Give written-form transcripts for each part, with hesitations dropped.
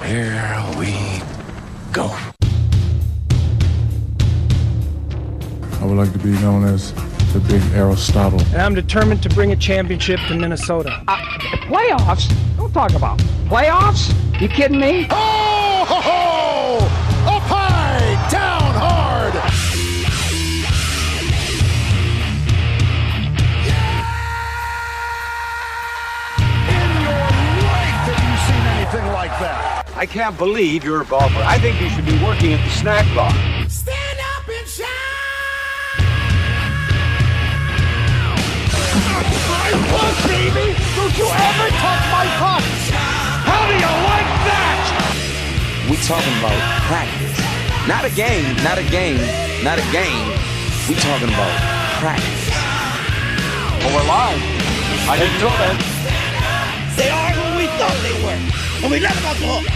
Here we go. I would like to be known as the Big Aristotle. And I'm determined to bring a championship to Minnesota. Playoffs? Don't talk about playoffs. You kidding me? Ho, ho, ho! Up high, down hard! In your life have you seen anything like that? I can't believe you're a golfer. I think you should be working at the snack bar. Stand up and shout! My puck, baby! Don't you ever touch my puck! How do you like that? We talking about practice. Not a game, not a game, not a game. We talking about practice. Oh, we're live. I didn't know that. They are who we thought they were. And we let them off the hook.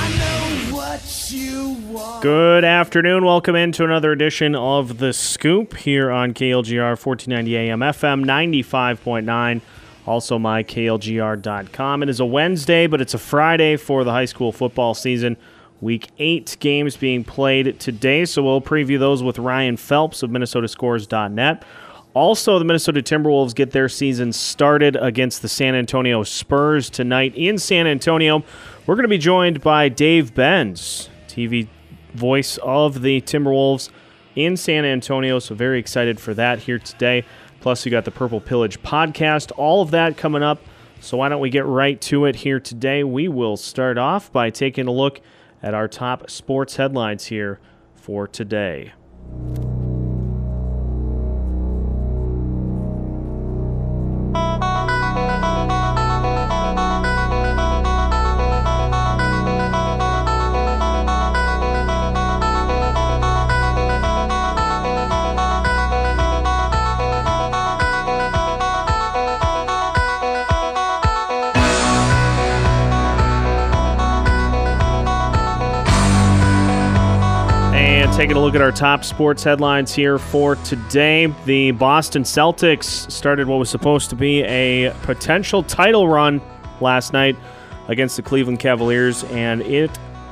Good afternoon. Welcome into another edition of The Scoop here on KLGR 1490 AM FM 95.9. Also my KLGR.com. It is a Wednesday, but it's a Friday for the high school football season. Week 8 games being played today, so we'll preview those with Ryan Phelps of MinnesotaScores.net. Also, the Minnesota Timberwolves get their season started against the San Antonio Spurs tonight in San Antonio. We're going to be joined by Dave Benz, TV voice of the Timberwolves in San Antonio, so very excited for that here today. Plus, we got the Purple Pillage podcast, all of that coming up. So why don't we get right to it here today? We will start off by taking a look at our top sports headlines here for today. Taking a look at our top sports headlines here for today. The Boston Celtics started what was supposed to be a potential title run last night against the Cleveland Cavaliers, and it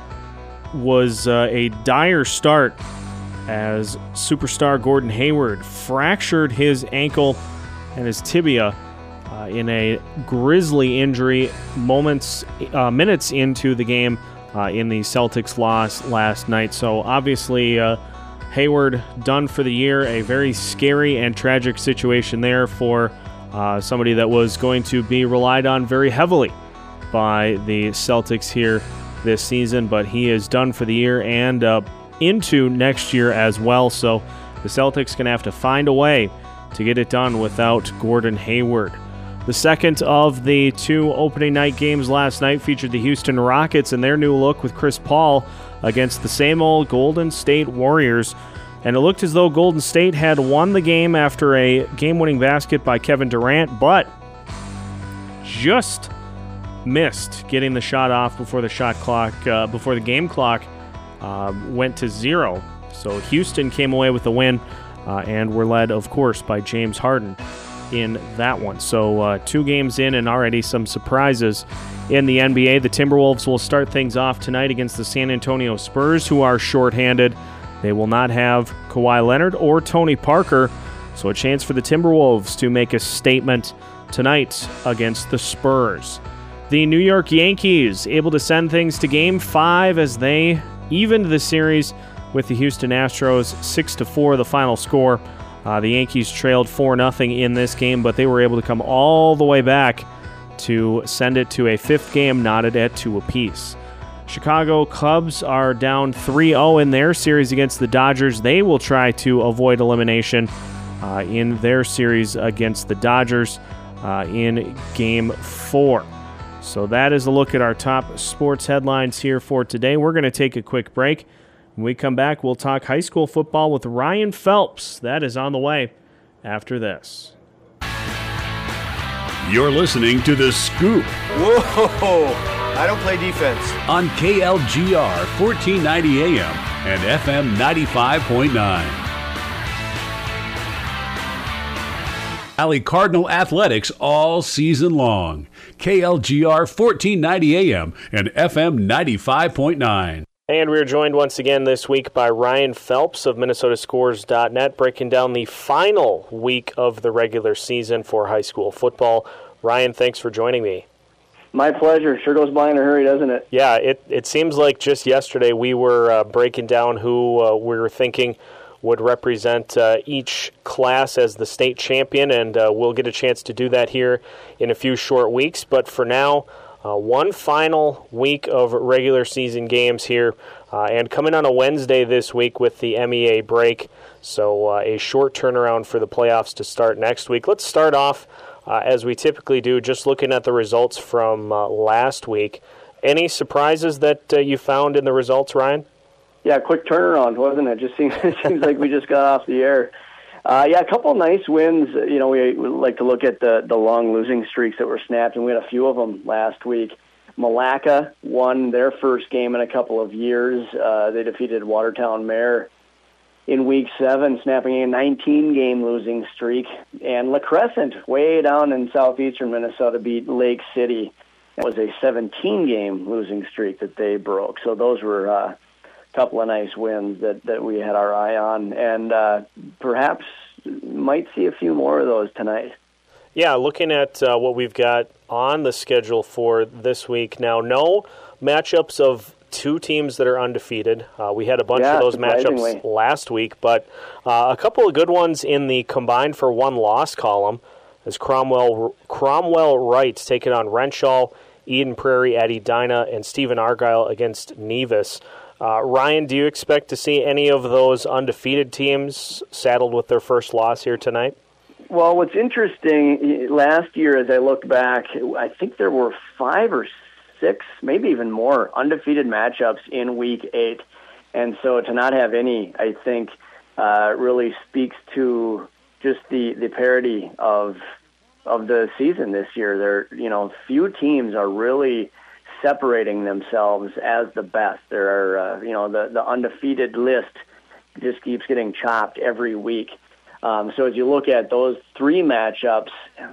was a dire start as superstar Gordon Hayward fractured his ankle and his tibia in a grisly injury minutes into the game. In the Celtics loss last night. So obviously Hayward done for the year. A very scary and tragic situation there for somebody that was going to be relied on very heavily by the Celtics here this season. But he is done for the year and into next year as well. So the Celtics going to have to find a way to get it done without Gordon Hayward. The second of the two opening night games last night featured the Houston Rockets and their new look with Chris Paul against the same old Golden State Warriors. And it looked as though Golden State had won the game after a game-winning basket by Kevin Durant, but just missed getting the shot off before the game clock went to zero. So Houston came away with the win and were led, of course, by James Harden in that one. So 2 games in and already some surprises in the NBA. The Timberwolves will start things off tonight against the San Antonio Spurs, who are shorthanded. They will not have Kawhi Leonard or Tony Parker, so a chance for the Timberwolves to make a statement tonight against the Spurs. The New York Yankees able to send things to Game 5 as they evened the series with the Houston Astros 6-4, the final score. The Yankees trailed 4-0 in this game, but they were able to come all the way back to send it to a 5th game knotted at 2 apiece. Chicago Cubs are down 3-0 in their series against the Dodgers. They will try to avoid elimination in their series against the Dodgers in Game 4. So that is a look at our top sports headlines here for today. We're going to take a quick break. When we come back, we'll talk high school football with Ryan Phelps. That is on the way after this. You're listening to The Scoop. Whoa! I don't play defense. On KLGR 1490 AM and FM 95.9. Valley Cardinal Athletics all season long. KLGR 1490 AM and FM 95.9. And we're joined once again this week by Ryan Phelps of MinnesotaScores.net, breaking down the final week of the regular season for high school football. Ryan, thanks for joining me. My pleasure. Sure goes by in a hurry, doesn't it? Yeah, it seems like just yesterday we were breaking down who we were thinking would represent each class as the state champion, and we'll get a chance to do that here in a few short weeks. But for now, one final week of regular season games here, and coming on a Wednesday this week with the MEA break, so a short turnaround for the playoffs to start next week. Let's start off, as we typically do, just looking at the results from last week. Any surprises that you found in the results, Ryan? Yeah, quick turnaround, wasn't it? It seems like we just got off the air. Yeah, a couple nice wins. You know, we like to look at the long losing streaks that were snapped, and we had a few of them last week. Malacca won their first game in a couple of years. They defeated Watertown Mare in Week 7, snapping a 19-game losing streak. And La Crescent, way down in southeastern Minnesota, beat Lake City. It was a 17-game losing streak that they broke. So those were couple of nice wins that we had our eye on, and perhaps might see a few more of those tonight. Yeah, looking at what we've got on the schedule for this week now, no matchups of two teams that are undefeated. We had a bunch of those matchups last week, but a couple of good ones in the combined for one loss column as Cromwell Wright taking on Renshaw, Eden Prairie at Edina, and Stephen Argyle against Nevis. Ryan, do you expect to see any of those undefeated teams saddled with their first loss here tonight? Well, what's interesting, last year as I look back, I think there were 5 or 6, maybe even more, undefeated matchups in Week 8. And so to not have any, I think, really speaks to just the parity of the season this year. Few teams are really separating themselves as the best. There are, the undefeated list just keeps getting chopped every week. So as you look at those 3 matchups,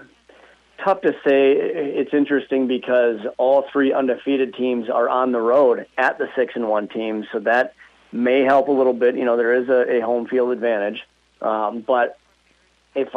tough to say. It's interesting because all 3 undefeated teams are on the road at the 6-1 teams, so that may help a little bit. There is a home field advantage. But it's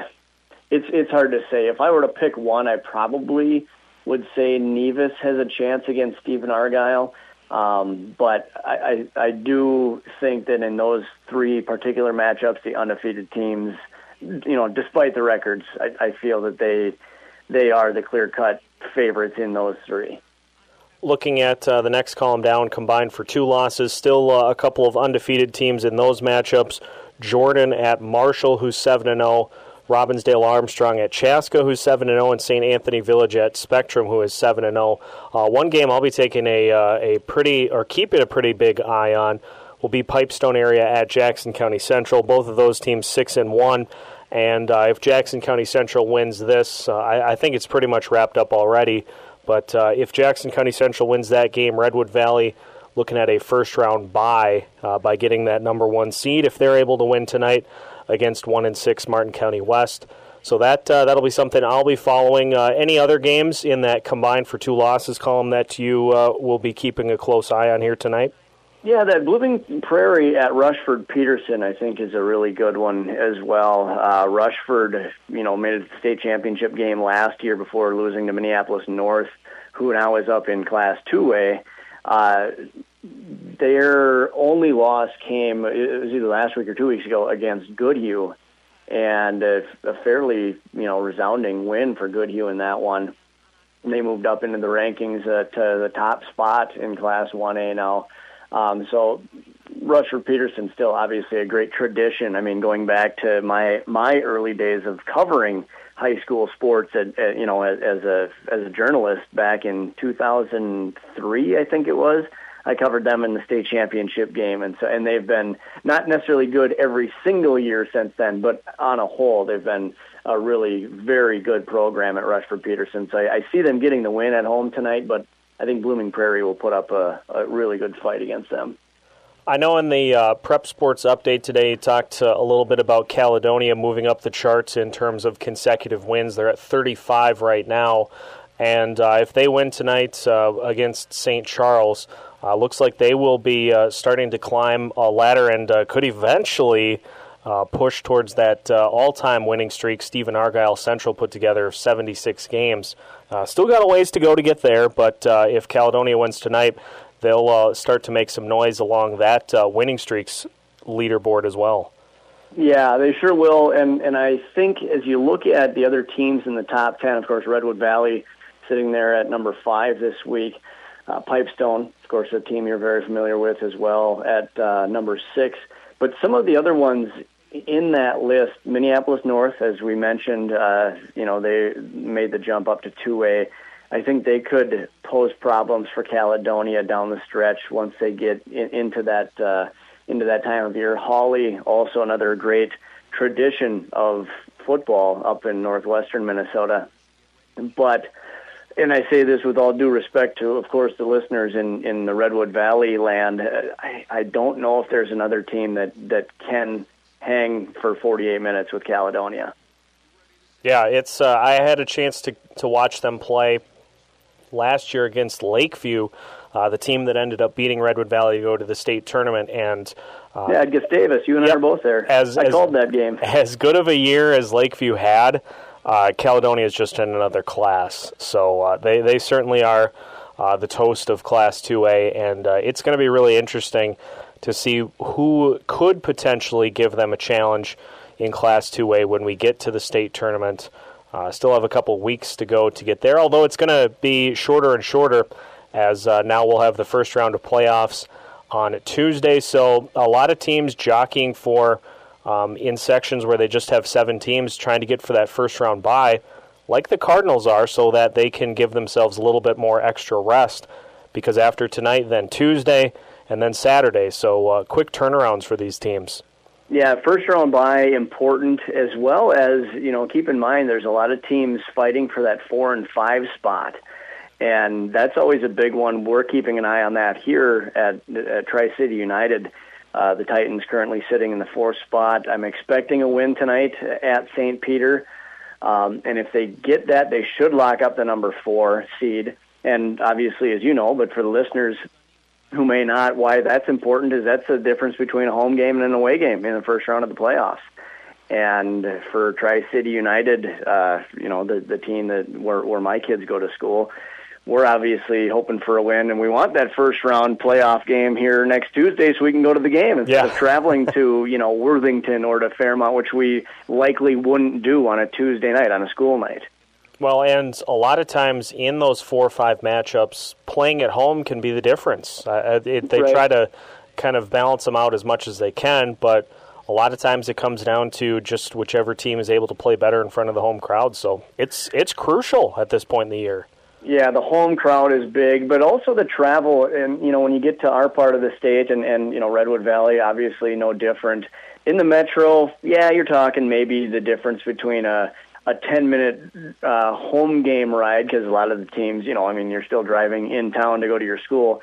hard to say. If I were to pick one, I probably would say Nevis has a chance against Stephen Argyle. But I do think that in those 3 particular matchups, the undefeated teams, despite the records, I feel that they are the clear-cut favorites in those 3. Looking at the next column down, combined for 2 losses, still a couple of undefeated teams in those matchups. Jordan at Marshall, who's 7-0. Robbinsdale Armstrong at Chaska, who's 7-0, and St. Anthony Village at Spectrum, who is 7-0. One game I'll be taking keeping a pretty big eye on will be Pipestone area at Jackson County Central. Both of those teams 6-1, and if Jackson County Central wins this, I think it's pretty much wrapped up already. But if Jackson County Central wins that game, Redwood Valley looking at a first-round bye by getting that number 1 seed if they're able to win tonight against 1-6 Martin County West. So that'll be something I'll be following. Any other games in that combined for 2 losses column that you will be keeping a close eye on here tonight? Yeah, that Blooming Prairie at Rushford-Peterson, I think, is a really good one as well. Rushford, made it to the state championship game last year before losing to Minneapolis North, who now is up in Class 2A. Their only loss came, it was either last week or 2 weeks ago, against Goodhue, and a fairly, resounding win for Goodhue in that one. They moved up into the rankings to the top spot in Class 1A now. So Rushford-Peterson still obviously a great tradition. I mean, going back to my early days of covering high school sports as a journalist back in 2003, I think it was. I covered them in the state championship game, and they've been not necessarily good every single year since then, but on a whole, they've been a really very good program at Rushford-Peterson. So I see them getting the win at home tonight, but I think Blooming Prairie will put up a really good fight against them. I know in the Prep Sports update today, you talked a little bit about Caledonia moving up the charts in terms of consecutive wins. They're at 35 right now. And if they win tonight against St. Charles, looks like they will be starting to climb a ladder and could eventually push towards that all-time winning streak Stephen Argyle Central put together of 76 games. Still got a ways to go to get there, but if Caledonia wins tonight, they'll start to make some noise along that winning streaks leaderboard as well. Yeah, they sure will, and I think as you look at the other teams in the top 10, of course, Redwood Valley sitting there at number 5 this week. Pipestone, of course, a team you're very familiar with as well, at number 6. But some of the other ones in that list, Minneapolis North, as we mentioned, they made the jump up to 2A. I think they could pose problems for Caledonia down the stretch once they get into that time of year. Hawley, also another great tradition of football up in northwestern Minnesota. But, and I say this with all due respect to, of course, the listeners in the Redwood Valley land, I don't know if there's another team that can hang for 48 minutes with Caledonia. Yeah, it's. I had a chance to watch them play last year against Lakeview, the team that ended up beating Redwood Valley to go to the state tournament. And at Gustavus, you and I are both there. I called that game. As good of a year as Lakeview had, Caledonia is just in another class. So they certainly are the toast of Class 2A, and it's going to be really interesting to see who could potentially give them a challenge in Class 2A when we get to the state tournament. Still have a couple weeks to go to get there, although it's going to be shorter and shorter as now we'll have the first round of playoffs on Tuesday. So a lot of teams jockeying for, in sections where they just have 7 teams, trying to get for that first round bye, like the Cardinals are, so that they can give themselves a little bit more extra rest, because after tonight, then Tuesday, and then Saturday. So quick turnarounds for these teams. Yeah, first round bye important, as well as, keep in mind there's a lot of teams fighting for that 4 and 5 spot. And that's always a big one. We're keeping an eye on that here at Tri-City United. The Titans currently sitting in the 4th spot. I'm expecting a win tonight at St. Peter. And if they get that, they should lock up the number 4 seed. And obviously, as you know, but for the listeners who may not, why that's important is that's the difference between a home game and an away game in the first round of the playoffs. And for Tri-City United, the team where my kids go to school, we're obviously hoping for a win, and we want that first round playoff game here next Tuesday so we can go to the game instead of traveling to, Worthington or to Fairmont, which we likely wouldn't do on a Tuesday night, on a school night. Well, and a lot of times in those 4 or 5 matchups, playing at home can be the difference. They try to kind of balance them out as much as they can, but a lot of times it comes down to just whichever team is able to play better in front of the home crowd. So it's crucial at this point in the year. Yeah, the home crowd is big, but also the travel. And, when you get to our part of the state and Redwood Valley, obviously no different. In the metro, you're talking maybe the difference between a 10-minute home game ride, because a lot of the teams, you're still driving in town to go to your school.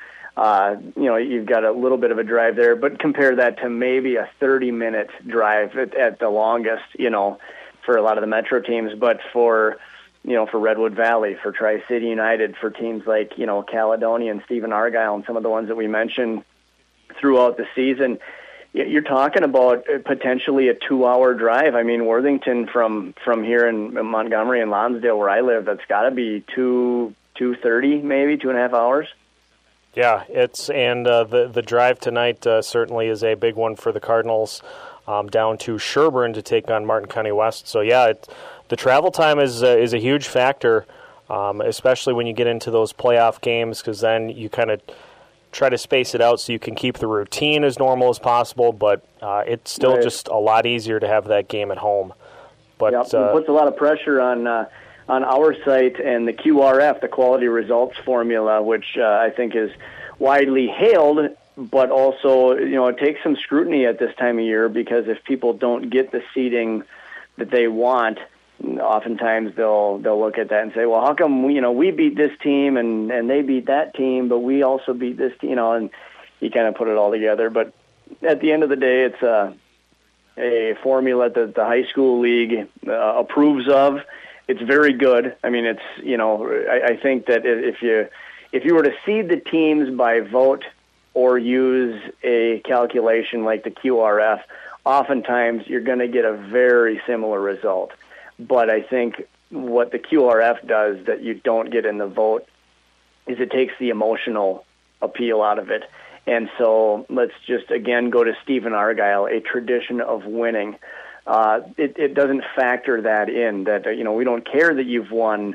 You've got a little bit of a drive there, but compare that to maybe a 30-minute drive at the longest, for a lot of the metro teams. But for Redwood Valley, for Tri-City United, for teams like, Caledonia and Stephen Argyle and some of the ones that we mentioned throughout the season, you're talking about potentially a 2-hour drive. I mean, Worthington from here in Montgomery and Lonsdale, where I live, that's got to be 2:30, maybe 2.5 hours. Yeah, the drive tonight certainly is a big one for the Cardinals, down to Sherburne to take on Martin County West. So the travel time is a huge factor, especially when you get into those playoff games, because then you kind of try to space it out so you can keep the routine as normal as possible, but it's still just a lot easier to have that game at home. But it puts a lot of pressure on our site and the QRF, the Quality Results Formula, which I think is widely hailed, but also it takes some scrutiny at this time of year, because if people don't get the seeding that they want, oftentimes they'll look at that and say, well, how come we beat this team and they beat that team, but we also beat this team, and you kind of put it all together. But at the end of the day, it's a formula that the high school league approves of. It's very good. I mean, it's, I think that if you were to seed the teams by vote or use a calculation like the QRF, oftentimes you're going to get a very similar result. But I think what the QRF does that you don't get in the vote is it takes the emotional appeal out of it. And so let's just, again, go to Stephen Argyle, a tradition of winning. It doesn't factor that in, that, we don't care that you've won,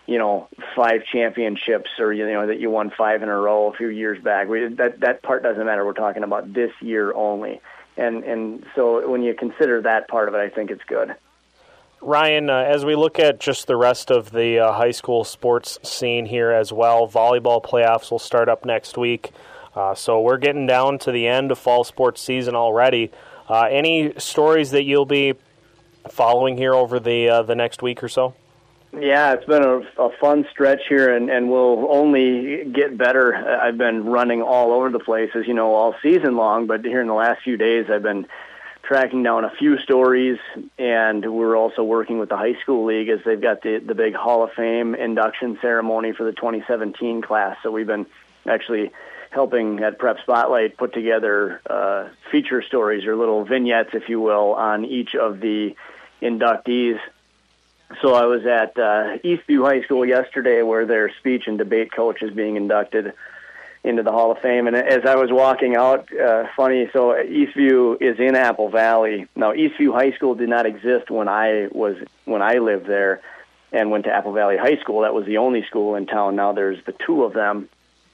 5 championships or, that you won 5 in a row a few years back. That part doesn't matter. We're talking about this year only. And so when you consider that part of it, I think it's good. Ryan, as we look at just the rest of the high school sports scene here as well, volleyball playoffs will start up next week. So we're getting down to the end of fall sports season already. Any stories that you'll be following here over the next week or so? Yeah, it's been a fun stretch here, and we'll only get better. I've been running all over the place, as you know, all season long, but here in the last few days I've been tracking down a few stories, and we're also working with the high school league as they've got the big Hall of Fame induction ceremony for the 2017 class. So we've been actually helping at Prep Spotlight put together feature stories or little vignettes, if you will, on each of the inductees. So I was at Eastview High School yesterday where their speech and debate coach is being inducted into the Hall of Fame. And as I was walking out, funny, so Eastview is in Apple Valley. Now, Eastview High School did not exist when I lived there and went to Apple Valley High School. That was the only school in town. Now there's the 2 of them.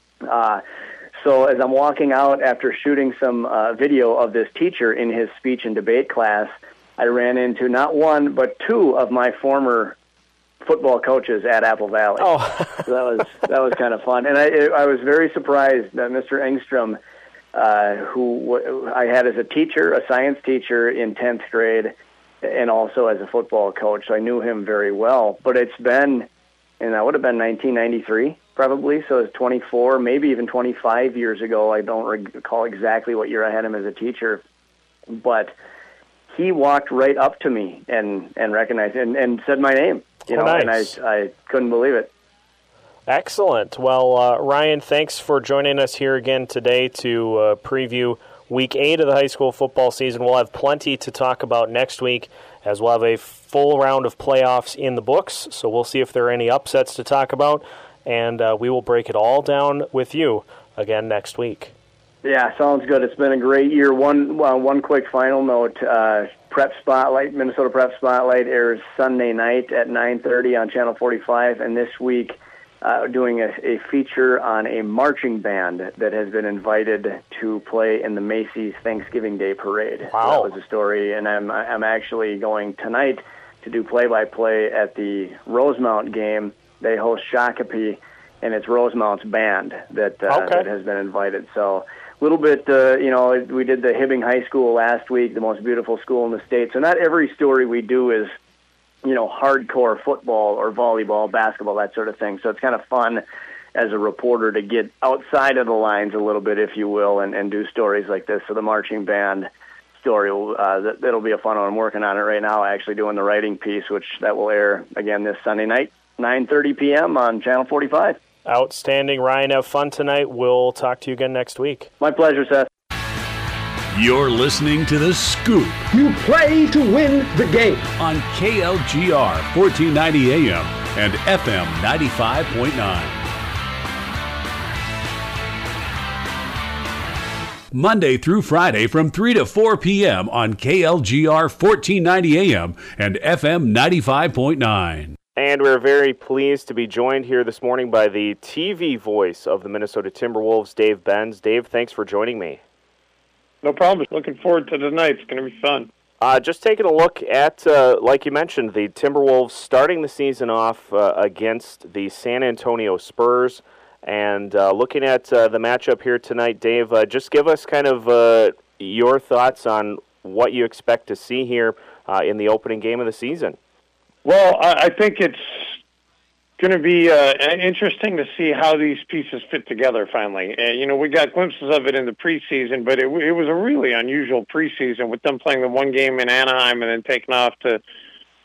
So as I'm walking out after shooting some video of this teacher in his speech and debate class, I ran into not 1 but 2 of my former football coaches at Apple Valley. Oh, so that was kind of fun, and I was very surprised that Mr. Engstrom, who I had as a teacher, a science teacher in 10th grade, and also as a football coach, so I knew him very well. But it's been, and that would have been 1993 probably, so it's 24, maybe even 25 years ago. I don't recall exactly what year I had him as a teacher, but he walked right up to me and recognized and said my name. Nice. And I couldn't believe it. Excellent. Well, Ryan, thanks for joining us here again today to preview Week 8 of the high school football season. We'll have plenty to talk about next week, as we'll have a full round of playoffs in the books, so we'll see if there are any upsets to talk about, and we will break it all down with you again next week. Yeah, sounds good. It's been a great year. One quick final note. Prep Spotlight, Minnesota Prep Spotlight airs Sunday night at 9:30 on Channel 45, and this week doing a feature on a marching band that has been invited to play in the Macy's Thanksgiving Day Parade. Wow. So that was the story, and I'm actually going tonight to do play-by-play at the Rosemount game. They host Shakopee, and it's Rosemount's band that has been invited. So a little bit, we did the Hibbing High School last week, the most beautiful school in the state. So not every story we do is, hardcore football or volleyball, basketball, that sort of thing. So it's kind of fun as a reporter to get outside of the lines a little bit, if you will, and do stories like this. So the marching band story, that'll be a fun one. I'm working on it right now, actually doing the writing piece, which that will air again this Sunday night, 9:30 p.m. on Channel 45. Outstanding. Ryan, have fun tonight. We'll talk to you again next week. My pleasure, Seth. You're listening to The Scoop. You play to win the game. On KLGR 1490 AM and FM 95.9. Monday through Friday from 3 to 4 p.m. on KLGR 1490 AM and FM 95.9. And we're very pleased to be joined here this morning by the TV voice of the Minnesota Timberwolves, Dave Benz. Dave, thanks for joining me. No problem. Looking forward to tonight. It's going to be fun. Just taking a look at, like you mentioned, the Timberwolves starting the season off against the San Antonio Spurs. And looking at the matchup here tonight, Dave, just give us kind of your thoughts on what you expect to see here in the opening game of the season. Well, I think it's going to be interesting to see how these pieces fit together finally. We got glimpses of it in the preseason, but it was a really unusual preseason with them playing the one game in Anaheim and then taking off to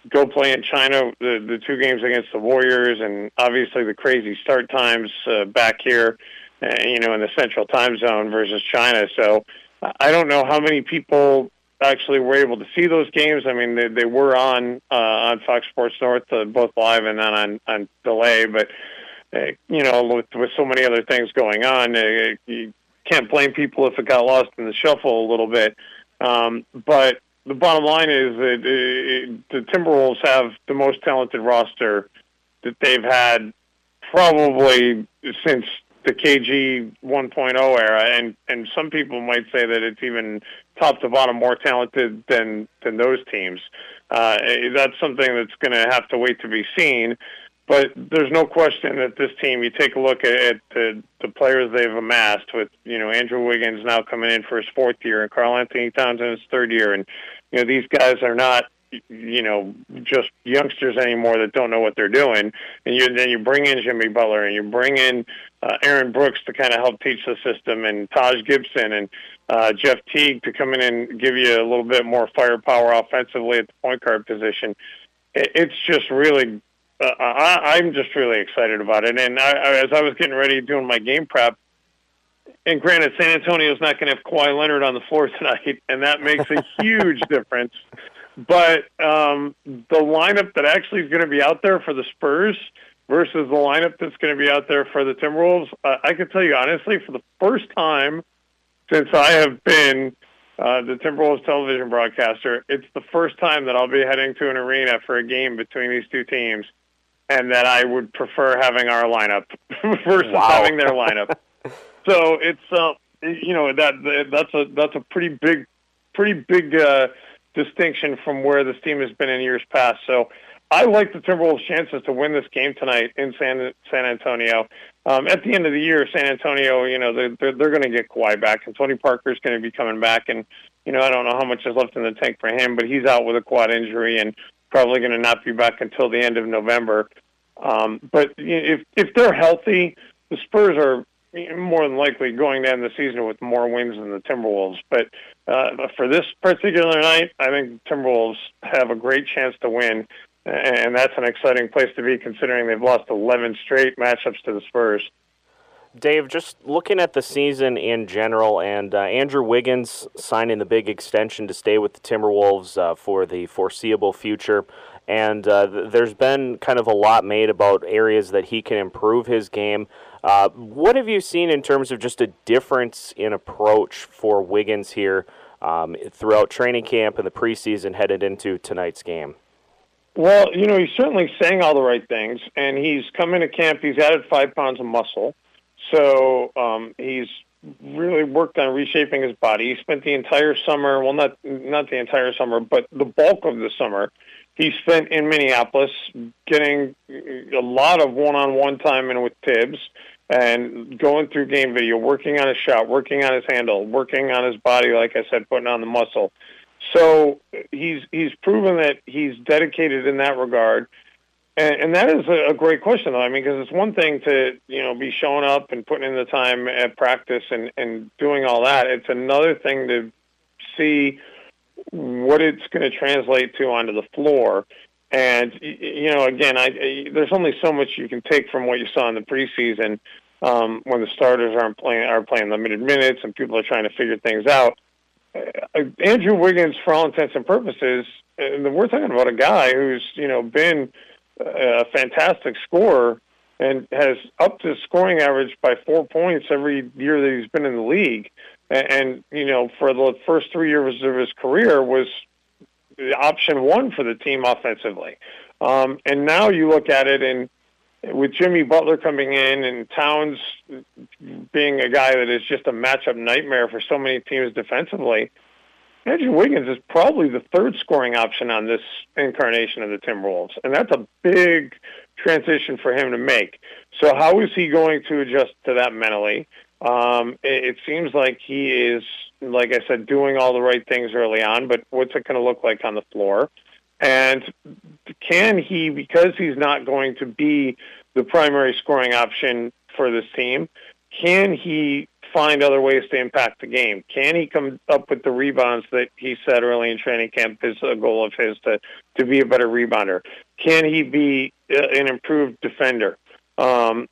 go play in China, the 2 games against the Warriors, and obviously the crazy start times back here, in the Central Time Zone versus China. So I don't know how many people actually were able to see those games. I mean, they were on Fox Sports North, both live and then on delay. But with so many other things going on, you can't blame people if it got lost in the shuffle a little bit. But the bottom line is that the Timberwolves have the most talented roster that they've had probably since the KG 1.0 era, and some people might say that it's even top to bottom more talented than those teams. That's something that's going to have to wait to be seen. But there's no question that this team, you take a look at the players they've amassed with, Andrew Wiggins now coming in for his 4th year and Karl Anthony Towns in his 3rd year. And, these guys are not, just youngsters anymore that don't know what they're doing. And then you bring in Jimmy Butler and you bring in Aaron Brooks to kind of help teach the system, and Taj Gibson and Jeff Teague to come in and give you a little bit more firepower offensively at the point guard position. It's just really, I'm just really excited about it. And as I was getting ready doing my game prep, and granted, San Antonio's not going to have Kawhi Leonard on the floor tonight, and that makes a huge difference. But the lineup that actually is going to be out there for the Spurs versus the lineup that's going to be out there for the Timberwolves, I can tell you honestly, for the first time since I have been the Timberwolves television broadcaster, it's the first time that I'll be heading to an arena for a game between these two teams, and that I would prefer having our lineup versus having their lineup. So it's that's a pretty big distinction from where this team has been in years past. So I like the Timberwolves' chances to win this game tonight in San Antonio. At the end of the year, San Antonio, they're going to get Kawhi back, and Tony Parker's going to be coming back. And I don't know how much is left in the tank for him, but he's out with a quad injury and probably going to not be back until the end of November. But if they're healthy, the Spurs are more than likely going to end the season with more wins than the Timberwolves. But for this particular night, I think the Timberwolves have a great chance to win, and that's an exciting place to be considering they've lost 11 straight matchups to the Spurs. Dave, just looking at the season in general, and Andrew Wiggins signing the big extension to stay with the Timberwolves for the foreseeable future, and there's been kind of a lot made about areas that he can improve his game. What have you seen in terms of just a difference in approach for Wiggins here throughout training camp and the preseason headed into tonight's game? Well, he's certainly saying all the right things, and he's come into camp, he's added 5 pounds of muscle. So he's really worked on reshaping his body. He spent the entire summer, well, not the entire summer, but the bulk of the summer, he spent in Minneapolis getting a lot of one-on-one time in with Tibbs and going through game video, working on his shot, working on his handle, working on his body, like I said, putting on the muscle. So he's proven that he's dedicated in that regard. And that is a great question, though. I mean, because it's one thing to, be showing up and putting in the time at practice and doing all that. It's another thing to see what it's going to translate to onto the floor. And, again, there's only so much you can take from what you saw in the preseason when the starters are playing limited minutes and people are trying to figure things out. Andrew Wiggins, for all intents and purposes, we're talking about a guy who's, been a fantastic scorer and has upped his scoring average by 4 points every year that he's been in the league. And for the first 3 years of his career was option one for the team offensively. And now you look at it, and with Jimmy Butler coming in and Towns being a guy that is just a matchup nightmare for so many teams defensively, Andrew Wiggins is probably the third scoring option on this incarnation of the Timberwolves, and that's a big transition for him to make. So how is he going to adjust to that mentally? It seems like he is, like I said, doing all the right things early on, but what's it going to look like on the floor? And can he, because he's not going to be the primary scoring option for this team, can he find other ways to impact the game? Can he come up with the rebounds that he said early in training camp is a goal of his to be a better rebounder? Can he be an improved defender? Can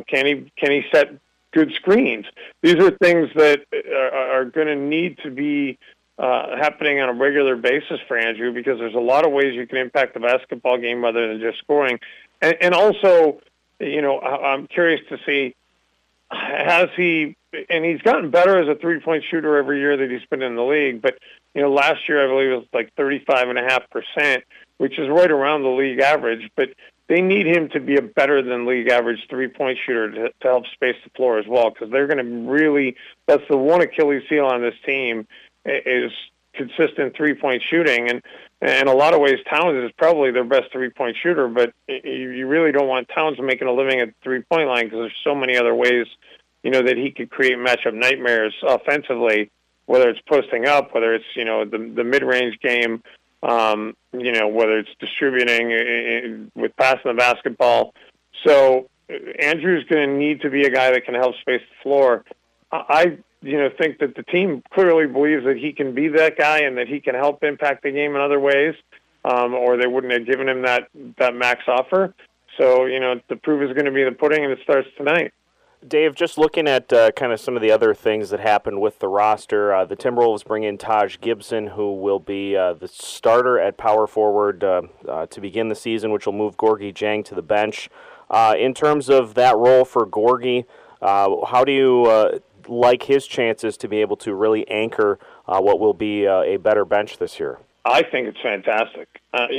he set good screens? These are things that are going to need to be happening on a regular basis for Andrew, because there's a lot of ways you can impact the basketball game other than just scoring. And also, I'm curious to see, has he, and he's gotten better as a three-point shooter every year that he's been in the league, but, last year I believe it was like 35.5%, which is right around the league average, but they need him to be a better than league average three-point shooter to help space the floor as well, because they're going to really, that's the one Achilles heel on this team, is consistent three-point shooting. And in a lot of ways, Towns is probably their best three-point shooter, but you really don't want Towns making a living at the three-point line, because there's so many other ways, that he could create matchup nightmares offensively, whether it's posting up, whether it's, the mid-range game, whether it's distributing with passing the basketball. So Andrew's going to need to be a guy that can help space the floor. I think that the team clearly believes that he can be that guy and that he can help impact the game in other ways, or they wouldn't have given him that max offer. So, the proof is going to be the pudding, and it starts tonight. Dave, just looking at kind of some of the other things that happened with the roster, the Timberwolves bring in Taj Gibson, who will be the starter at power forward to begin the season, which will move Gorgui Dieng to the bench. In terms of that role for Gorgui, how do you like his chances to be able to really anchor what will be a better bench this year? I think it's fantastic.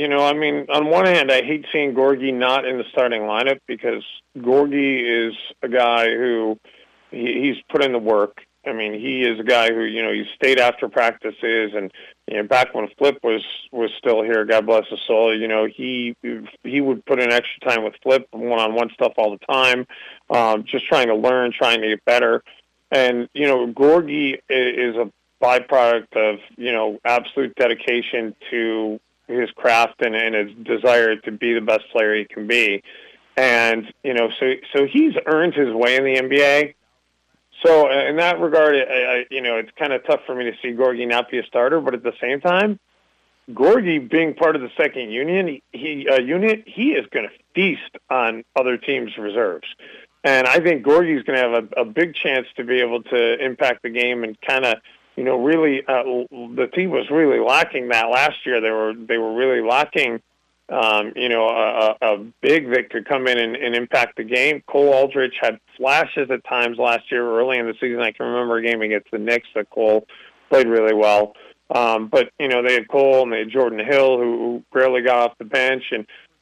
On one hand, I hate seeing Gorgui not in the starting lineup, because Gorgui is a guy who he's put in the work. He is a guy who, he stayed after practices, and back when Flip was still here, God bless his soul, he would put in extra time with Flip, one-on-one stuff all the time, just trying to learn, trying to get better. And, Gorgui is a byproduct of, absolute dedication to his craft and his desire to be the best player he can be. And, so he's earned his way in the NBA. So in that regard, it's kind of tough for me to see Gorgui not be a starter, but at the same time, Gorgui being part of the second unit, he is going to feast on other teams' reserves. And I think Gorgui is going to have a big chance to be able to impact the game and kind of, really, the team was really lacking that last year. They were really lacking, a big that could come in and impact the game. Cole Aldrich had flashes at times last year early in the season. I can remember a game against the Knicks that Cole played really well. But, they had Cole and they had Jordan Hill, who rarely got off the bench. And,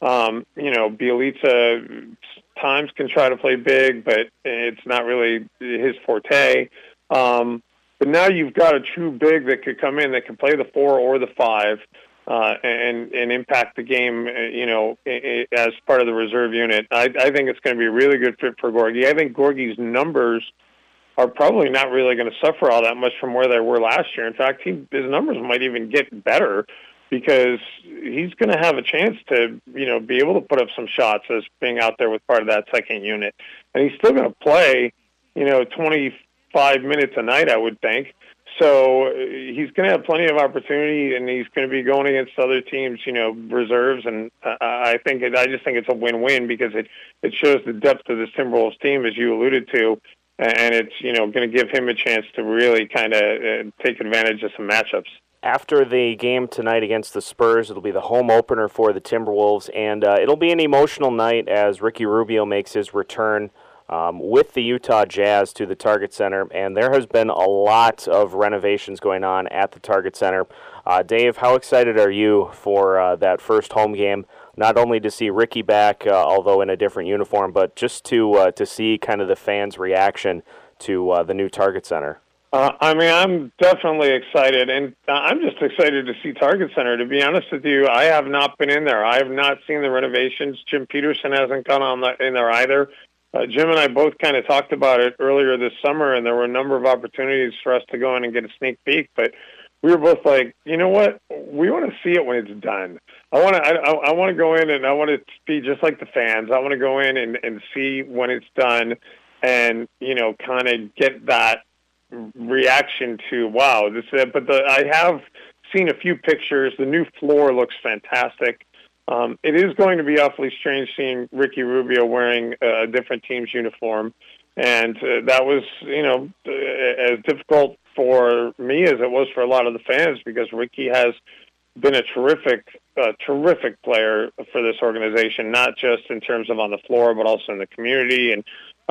Bjelica times can try to play big, but it's not really his forte. But now you've got a true big that could come in, that can play the 4 or the 5, and impact the game, as part of the reserve unit. I think it's going to be a really good fit for Gorgui. I think Gorgui's numbers are probably not really going to suffer all that much from where they were last year. In fact, his numbers might even get better, because he's going to have a chance to, be able to put up some shots as being out there with part of that second unit. And he's still going to play, 25 minutes a night, I would think. So he's going to have plenty of opportunity, and he's going to be going against other teams, reserves. And I just think it's a win-win, because it shows the depth of this Timberwolves team, as you alluded to, and it's, going to give him a chance to really kind of take advantage of some matchups. After the game tonight against the Spurs, it'll be the home opener for the Timberwolves, and it'll be an emotional night as Ricky Rubio makes his return with the Utah Jazz to the Target Center, and there has been a lot of renovations going on at the Target Center. Dave, how excited are you for that first home game, not only to see Ricky back, although in a different uniform, but just to see kind of the fans' reaction to the new Target Center? I'm definitely excited, and I'm just excited to see Target Center. To be honest with you, I have not been in there. I have not seen the renovations. Jim Peterson hasn't gone in there either. Jim and I both kind of talked about it earlier this summer, and there were a number of opportunities for us to go in and get a sneak peek, but we were both like, you know what? We want to see it when it's done. I want to go in, and I want it to be just like the fans. I want to go in and see when it's done. and, kind of get that reaction to, wow, this is it. But I have seen a few pictures. The new floor looks fantastic. It is going to be awfully strange seeing Ricky Rubio wearing a different team's uniform. And that was, as difficult for me as it was for a lot of the fans, because Ricky has been a terrific player for this organization, not just in terms of on the floor, but also in the community. And,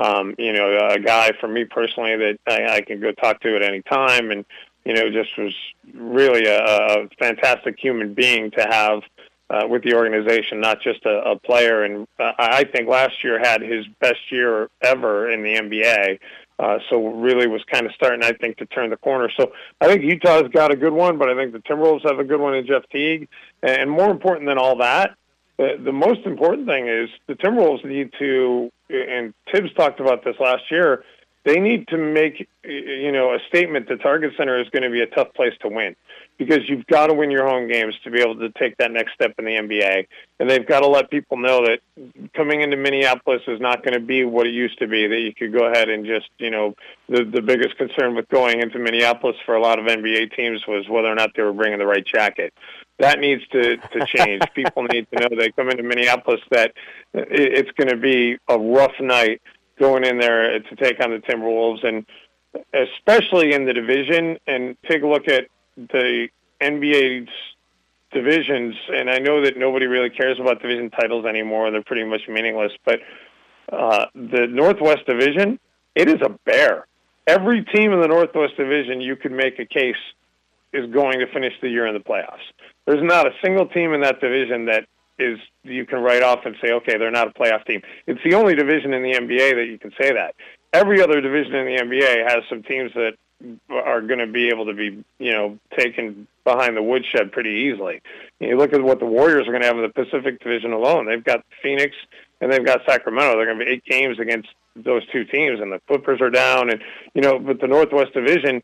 a guy for me personally that I can go talk to at any time. And, just was really a fantastic human being to have with the organization, not just a player. And I think last year had his best year ever in the NBA. So really was kind of starting, I think, to turn the corner. So I think Utah's got a good one, but I think the Timberwolves have a good one in Jeff Teague. And more important than all that, the most important thing is the Timberwolves need to, and Tibbs talked about this last year, they need to make, a statement that Target Center is going to be a tough place to win, because you've got to win your home games to be able to take that next step in the NBA. And they've got to let people know that coming into Minneapolis is not going to be what it used to be, that you could go ahead and just, the biggest concern with going into Minneapolis for a lot of NBA teams was whether or not they were bringing the right jacket. That needs to change. People need to know they come into Minneapolis that it's going to be a rough night going in there to take on the Timberwolves, and especially in the division. And take a look at the NBA's divisions, and I know that nobody really cares about division titles anymore. They're pretty much meaningless. But the Northwest Division, it is a bear. Every team in the Northwest Division, you could make a case, is going to finish the year in the playoffs. There's not a single team in that division that is you can write off and say, okay, they're not a playoff team. It's the only division in the NBA that you can say that. Every other division in the NBA has some teams that are going to be able to be, taken behind the woodshed pretty easily. You look at what the Warriors are going to have in the Pacific Division alone. They've got Phoenix and they've got Sacramento. They're going to be 8 games against those two teams, and the Clippers are down. And, but the Northwest Division,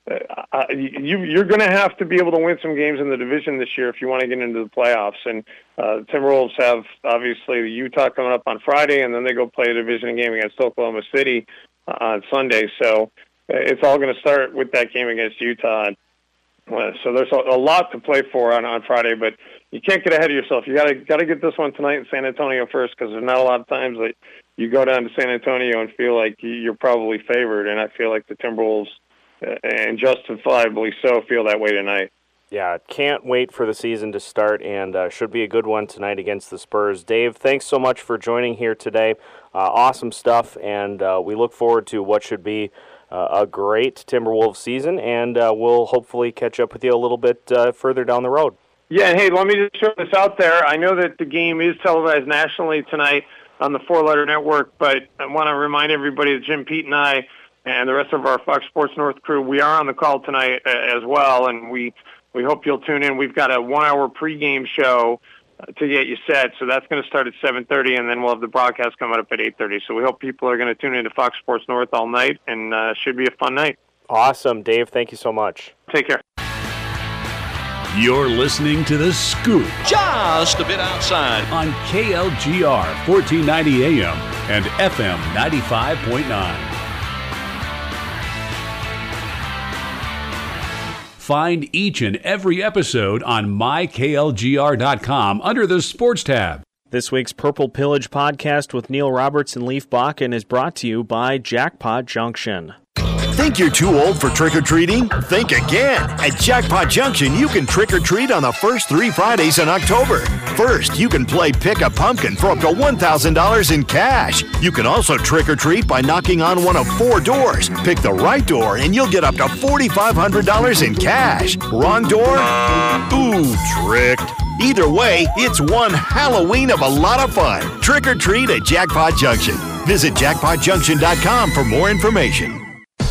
you're going to have to be able to win some games in the division this year if you want to get into the playoffs. And Timberwolves have, obviously, the Utah coming up on Friday, and then they go play a division game against Oklahoma City on Sunday. So it's all going to start with that game against Utah. So there's a lot to play for on Friday, but you can't get ahead of yourself. You got to get this one tonight in San Antonio first, because there's not a lot of times that you go down to San Antonio and feel like you're probably favored, and I feel like the Timberwolves, and justifiably so, feel that way tonight. Yeah, can't wait for the season to start, and should be a good one tonight against the Spurs. Dave, thanks so much for joining here today. Awesome stuff, and we look forward to what should be a great Timberwolves season, and we'll hopefully catch up with you a little bit further down the road. Yeah, and hey, let me just throw this out there. I know that the game is televised nationally tonight on the Four Letter Network, but I want to remind everybody that Jim Pete and I and the rest of our Fox Sports North crew, we are on the call tonight as well, and we hope you'll tune in. We've got a 1-hour pregame show to get you set, so that's going to start at 7:30, and then we'll have the broadcast coming up at 8:30. So we hope people are going to tune into Fox Sports North all night, and should be a fun night. Awesome. Dave, thank you so much. Take care. You're listening to The Scoop. Just a bit outside. On KLGR 1490 AM and FM 95.9. Find each and every episode on myklgr.com under the Sports tab. This week's Purple Pillage podcast with Neil Roberts and Leif Bakken is brought to you by Jackpot Junction. Think you're too old for trick-or-treating? Think again. At Jackpot Junction, you can trick-or-treat on the first 3 Fridays in October. First, you can play Pick a Pumpkin for up to $1,000 in cash. You can also trick-or-treat by knocking on one of 4 doors. Pick the right door and you'll get up to $4,500 in cash. Wrong door? Ooh, tricked. Either way, it's one Halloween of a lot of fun. Trick-or-treat at Jackpot Junction. Visit jackpotjunction.com for more information.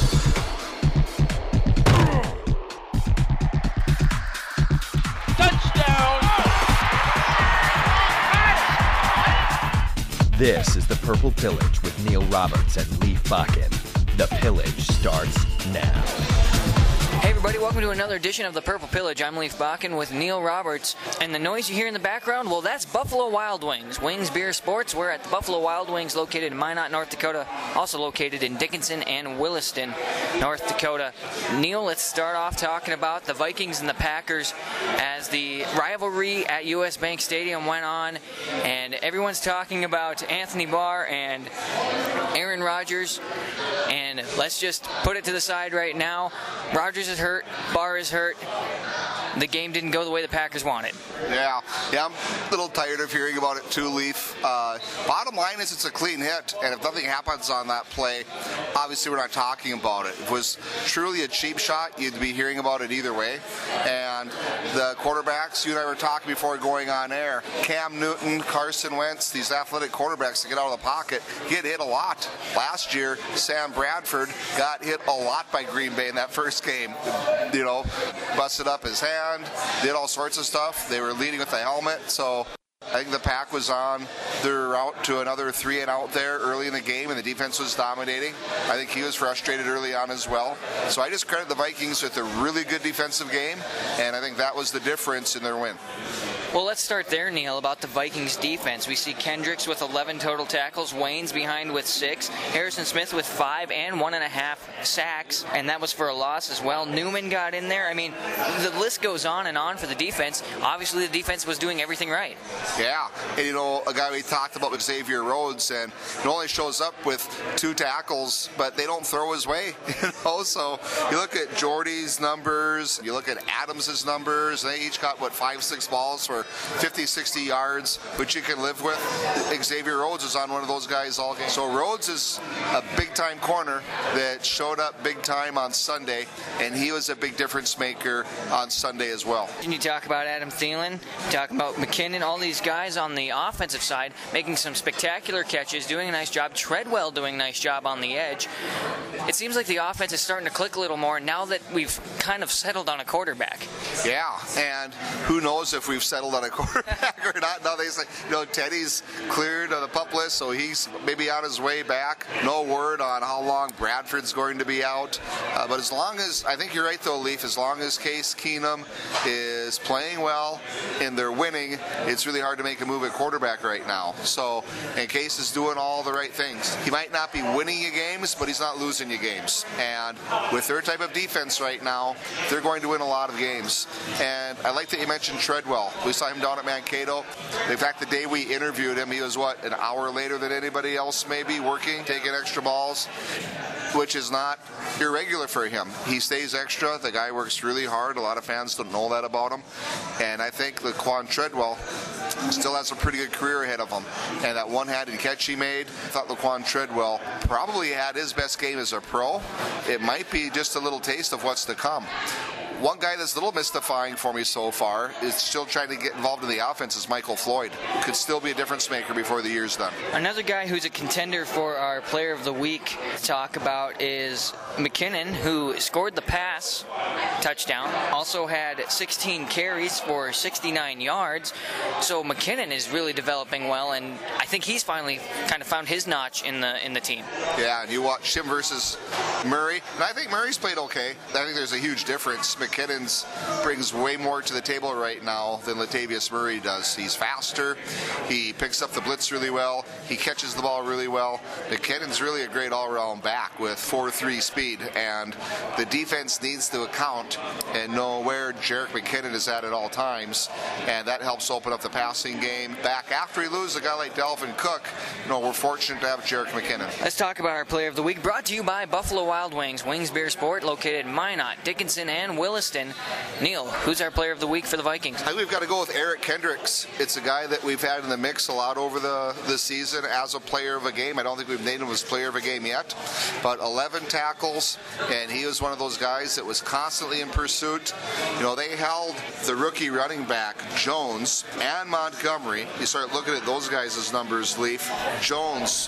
This is the Purple Pillage with Neil Roberts and Leif Bakken. The pillage starts now. Hey everybody. everybody. Welcome to another edition of the Purple Pillage. I'm Leaf Bakken with Neil Roberts. And the noise you hear in the background, well, that's Buffalo Wild Wings. Wings Beer Sports. We're at the Buffalo Wild Wings located in Minot, North Dakota. Also located in Dickinson and Williston, North Dakota. Neil, let's start off talking about the Vikings and the Packers as the rivalry at US Bank Stadium went on. And everyone's talking about Anthony Barr and Aaron Rodgers. And let's just put it to the side right now. Rodgers is hurt. Barr is hurt. The game didn't go the way the Packers wanted. Yeah, I'm a little tired of hearing about it too, Leaf. Bottom line is it's a clean hit, and if nothing happens on that play, obviously we're not talking about it. If it was truly a cheap shot, you'd be hearing about it either way. And the quarterbacks, you and I were talking before going on air, Cam Newton, Carson Wentz, these athletic quarterbacks that get out of the pocket get hit a lot. Last year, Sam Bradford got hit a lot by Green Bay in that first game. You know, busted up his hand, did all sorts of stuff. They were leading with the helmet, so I think the Pack was on their route to another 3-and-out there early in the game, and the defense was dominating. I think he was frustrated early on as well. So I just credit the Vikings with a really good defensive game, and I think that was the difference in their win. Well, let's start there, Neil, about the Vikings defense. We see Kendricks with 11 total tackles, Wayne's behind with 6, Harrison Smith with 5 and 1.5 sacks, and that was for a loss as well. Newman got in there. I mean, the list goes on and on for the defense. Obviously, the defense was doing everything right. Yeah, and you know, a guy we talked about with Xavier Rhodes, and he only shows up with 2 tackles, but they don't throw his way, you know. So you look at Jordy's numbers, you look at Adams's numbers, they each got, 5-6 balls for 50, 60 yards, which you can live with. Xavier Rhodes is on one of those guys all game. So Rhodes is a big-time corner that showed up big time on Sunday, and he was a big difference maker on Sunday as well. And you talk about Adam Thielen, talk about McKinnon, all these guys on the offensive side making some spectacular catches, doing a nice job. Treadwell doing a nice job on the edge. It seems like the offense is starting to click a little more now that we've kind of settled on a quarterback. Yeah, and who knows if we've settled on a quarterback or not. Now they say, you know, Teddy's cleared on the PUP list, so he's maybe on his way back. No word on how long Bradford's going to be out. But as long as, I think you're right though, Leaf, as long as Case Keenum is playing well and they're winning, it's really hard to make a move at quarterback right now. So, and Case is doing all the right things. He might not be winning you games, but he's not losing you games. And with their type of defense right now, they're going to win a lot of games. And I like that you mentioned Treadwell. We saw him down at Mankato. In fact, the day we interviewed him, he was, an hour later than anybody else maybe, working, taking extra balls, which is not irregular for him. He stays extra. The guy works really hard. A lot of fans don't know that about him. And I think Laquan Treadwell still has a pretty good career ahead of him. And that one-handed catch he made, I thought Laquan Treadwell probably had his best game as a pro. It might be just a little taste of what's to come. One guy that's a little mystifying for me so far is still trying to get involved in the offense is Michael Floyd. Could still be a difference maker before the year's done. Another guy who's a contender for our Player of the Week to talk about is McKinnon, who scored the pass touchdown, also had 16 carries for 69 yards. So McKinnon is really developing well, and I think he's finally kind of found his notch in the team. Yeah, and you watched him versus Murray, and I think Murray's played okay. I think there's a huge difference. McKinnon's brings way more to the table right now than Latavius Murray does. He's faster. He picks up the blitz really well. He catches the ball really well. McKinnon's really a great all-around back with 4.3 speed, and the defense needs to account and know where Jerick McKinnon is at all times, and that helps open up the passing game. Back after he loses a guy like Dalvin Cook, we're fortunate to have Jerick McKinnon. Let's talk about our Player of the Week, brought to you by Buffalo Wild Wings. Wings Beer Sport, located in Minot, Dickinson, and Williston. Neil, who's our Player of the Week for the Vikings? I think we've got to go with Eric Kendricks. It's a guy that we've had in the mix a lot over the season as a player of a game. I don't think we've named him as player of a game yet, but 11 tackles, and he was one of those guys that was constantly in pursuit. They held the rookie running back, Jones, and Montgomery. You start looking at those guys' numbers, Leaf. Jones,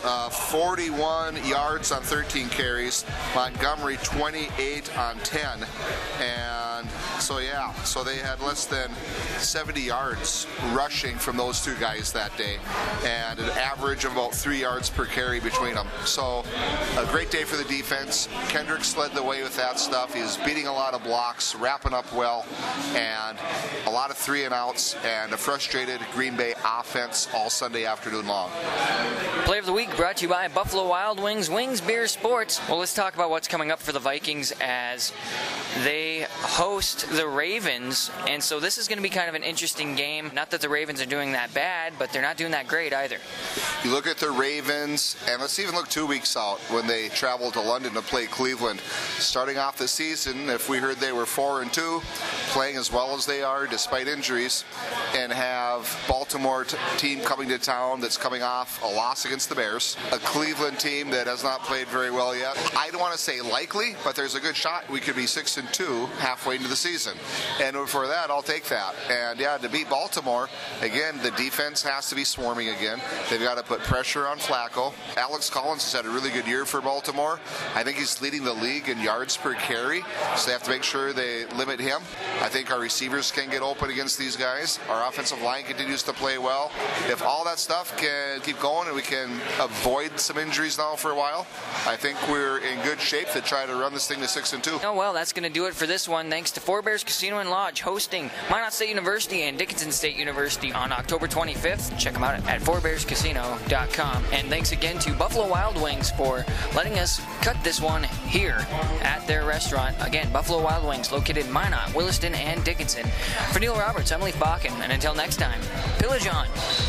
41 yards on 13 carries. Montgomery, 28 on 10. And So they had less than 70 yards rushing from those two guys that day, and an average of about 3 yards per carry between them. So a great day for the defense. Kendricks led the way with that stuff. He's beating a lot of blocks, wrapping up well, and a lot of 3-and-outs, and a frustrated Green Bay offense all Sunday afternoon long. Play of the Week brought to you by Buffalo Wild Wings, Wings Beer Sports. Well, let's talk about what's coming up for the Vikings as they host the Ravens. And so this is going to be kind of an interesting game. Not that the Ravens are doing that bad, but they're not doing that great either. You look at the Ravens, and let's even look 2 weeks out when they travel to London to play Cleveland. Starting off the season, if we heard they were 4-2, playing as well as they are despite injuries, and have Baltimore team coming to town that's coming off a loss against the Bears, a Cleveland team that has not played very well yet. I don't want to say likely, but there's a good shot we could be 6-2 halfway into the season. And for that, I'll take that. And yeah, to beat Baltimore, again, the defense has to be swarming again. They've got to put pressure on Flacco. Alex Collins has had a really good year for Baltimore. I think he's leading the league in yards per carry, so they have to make sure they limit him. I think our receivers can get open against these guys. Our offensive line continues to play well. If all that stuff can keep going and we can avoid some injuries now for a while, I think we're in good shape to try to run this thing to 6-2. Oh, well, that's going to do it for this one. Thanks to Four Bears Casino and Lodge hosting Minot State University and Dickinson State University on October 25th. Check them out at fourbearscasino.com. And thanks again to Buffalo Wild Wings for letting us cut this one here at their restaurant. Again, Buffalo Wild Wings located in Minot, Williston, and Dickinson. For Neil Roberts, I'm Leif Bakken, and until next time, pillage on.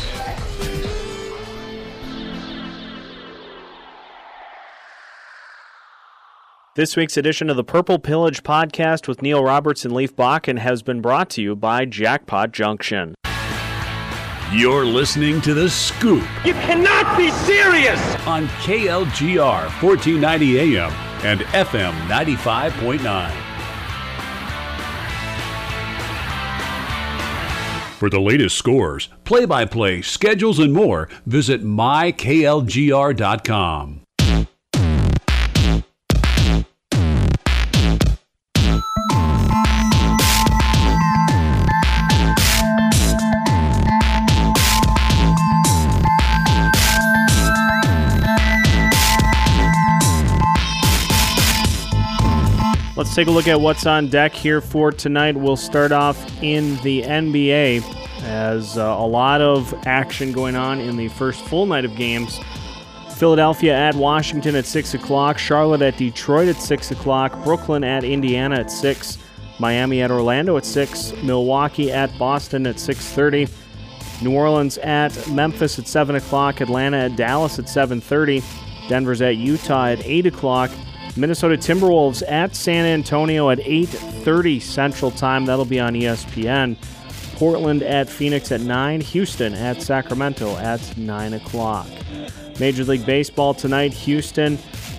This week's edition of the Purple Pillage podcast with Neil Roberts and Leif Bakken has been brought to you by Jackpot Junction. You're listening to The Scoop. You cannot be serious! On KLGR 1490 AM and FM 95.9. For the latest scores, play-by-play, schedules, and more, visit myklgr.com. Let's take a look at what's on deck here for tonight. We'll start off in the NBA as a lot of action going on in the first full night of games. Philadelphia at Washington at 6 o'clock, Charlotte at Detroit at 6 o'clock, Brooklyn at Indiana at 6, Miami at Orlando at 6, Milwaukee at Boston at 6:30, New Orleans at Memphis at 7 o'clock, Atlanta at Dallas at 7:30, Denver's at Utah at 8 o'clock, Minnesota Timberwolves at San Antonio at 8:30 Central Time. That'll be on ESPN. Portland at Phoenix at 9. Houston at Sacramento at 9 o'clock. Major League Baseball tonight. Houston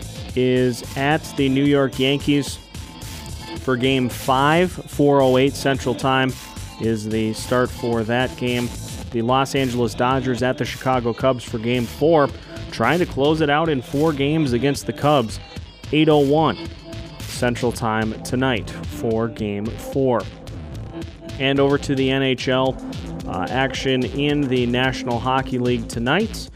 is at the New York Yankees for Game 5. 4:08 Central Time is the start for that game. The Los Angeles Dodgers at the Chicago Cubs for Game 4. Trying to close it out in 4 games against the Cubs. 8:01 Central Time tonight for Game 4. And over to the NHL. Action in the National Hockey League tonight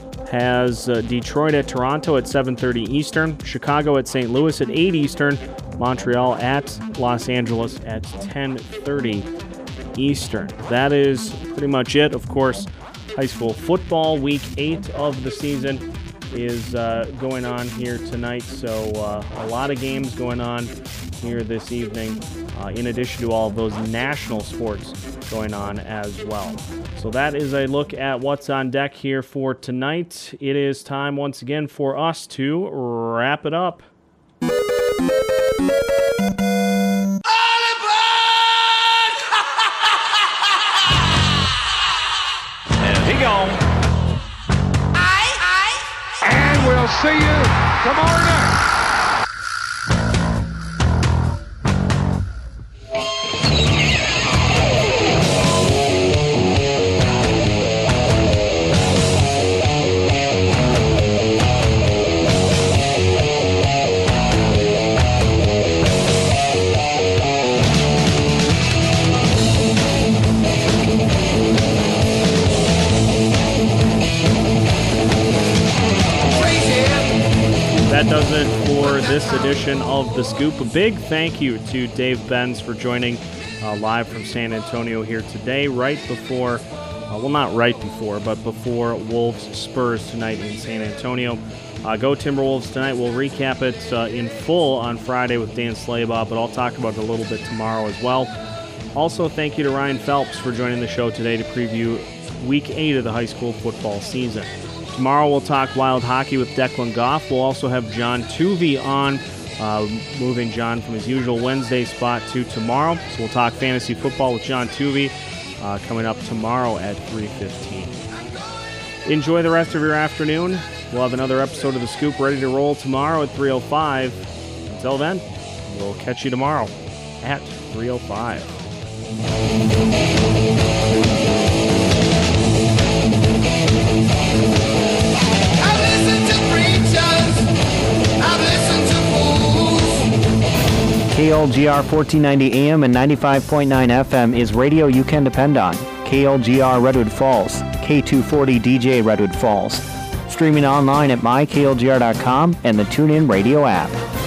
has Detroit at Toronto at 7:30 Eastern, Chicago at St. Louis at 8 Eastern, Montreal at Los Angeles at 10:30 Eastern. That is pretty much it. Of course, high school football, Week 8 of the season is going on here tonight, so a lot of games going on here this evening, in addition to all of those national sports going on as well. So that is a look at what's on deck here for tonight. It is time once again for us to wrap it up. And he gone. And we'll see you tomorrow night. it for this edition of The Scoop. A big thank you to Dave Benz for joining live from San Antonio here today, right before, well, not right before, but before Wolves-Spurs tonight in San Antonio. Go Timberwolves tonight. We'll recap it in full on Friday with Dan Slaybaugh, but I'll talk about it a little bit tomorrow as well. Also, thank you to Ryan Phelps for joining the show today to preview Week 8 of the high school football season. Tomorrow we'll talk Wild Hockey with Declan Goff. We'll also have John Tuvey on, moving John from his usual Wednesday spot to tomorrow. So we'll talk fantasy football with John Tuvey coming up tomorrow at 3:15. Enjoy the rest of your afternoon. We'll have another episode of The Scoop ready to roll tomorrow at 3:05. Until then, we'll catch you tomorrow at 3:05. KLGR 1490 AM and 95.9 FM is radio you can depend on. KLGR Redwood Falls, K240 DJ Redwood Falls. Streaming online at myklgr.com and the TuneIn Radio app.